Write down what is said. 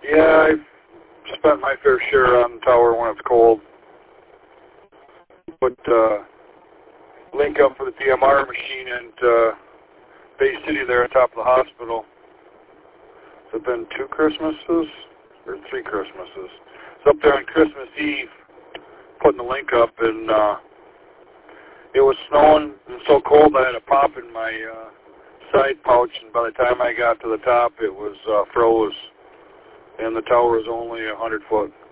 Yeah, I've spent my fair share on the tower when it's cold. Put link up for the DMR machine and Bay City there on top of the hospital. It's been 2 Christmases or 3 Christmases. It's up there on Christmas Eve, putting the link up, and it was snowing and so cold I had a pop in my side pouch, and by the time I got to the top, it was froze, and the tower was only 100 foot.